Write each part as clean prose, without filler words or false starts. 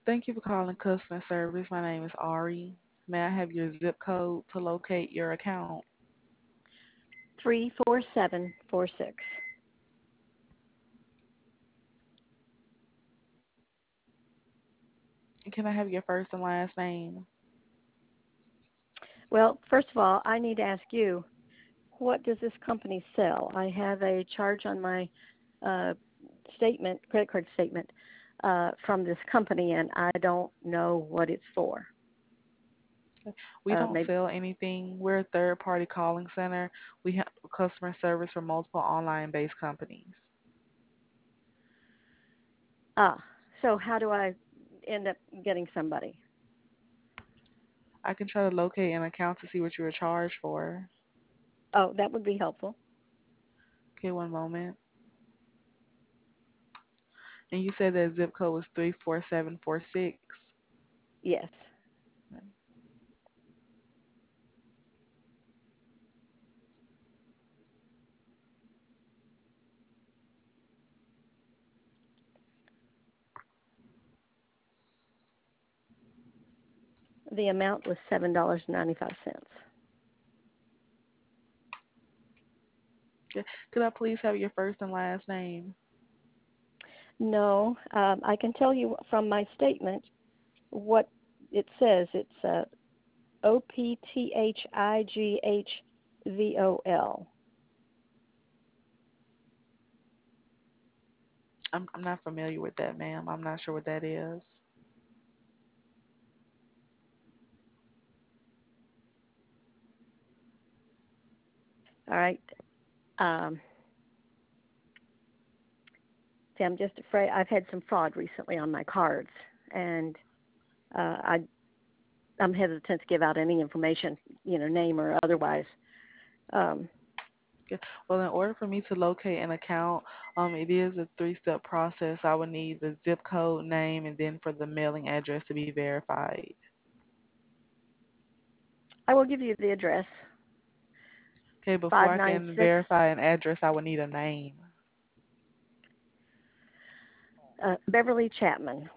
Thank you for calling customer service. My name is Ari. May I have your zip code to locate your account? 34746. And can I have your first and last name? Well, first of all, I need to ask you, what does this company sell? I have a charge on my uh, credit card statement from this company, and I don't know what it's for. We don't Maybe. sell anything. We're a third party calling center. We have customer service for multiple online based companies. Ah, so how do I end up getting somebody? I can try to locate an account to see what you were charged for. Oh, that would be helpful. Okay, one moment. And you said that zip code was 34746. Yes. The amount was $7.95. Okay. Could I please have your first and last name? No, I can tell you from my statement what it says. It's OPTHIGHVOL. I'm not familiar with that, ma'am. I'm not sure what that is. All right. Um, See, I'm just afraid. I've had some fraud recently on my cards, and uh, I, I'm hesitant to give out any information, name or otherwise. Um, Okay. Well, in order for me to locate an account, it is a three-step process. I would need the zip code, name, and then for the mailing address to be verified. I will give you the address, Okay, before I can 596 verify an address, I would need a name. Beverly Chapman.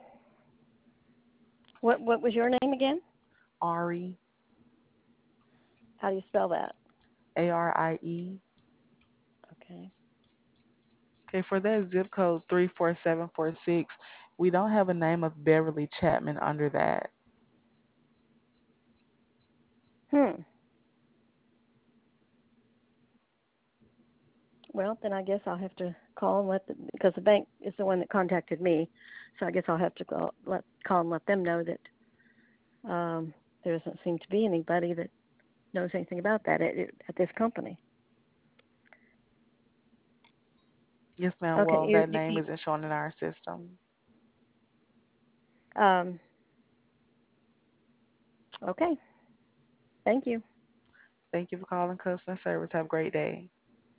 What was your name again? Ari, How do you spell that? Arie. Okay. Okay, for that zip code 34746, we don't have a name of Beverly Chapman under that. Hmm. Well, then I guess I'll have to call and because the bank is the one that contacted me, so I guess I'll have to call and let them know that there doesn't seem to be anybody that knows anything about that at this company. Yes, ma'am. Okay, Well, that name isn't shown in our system. um, okay. Thank you. Thank you for calling customer service. Have a great day.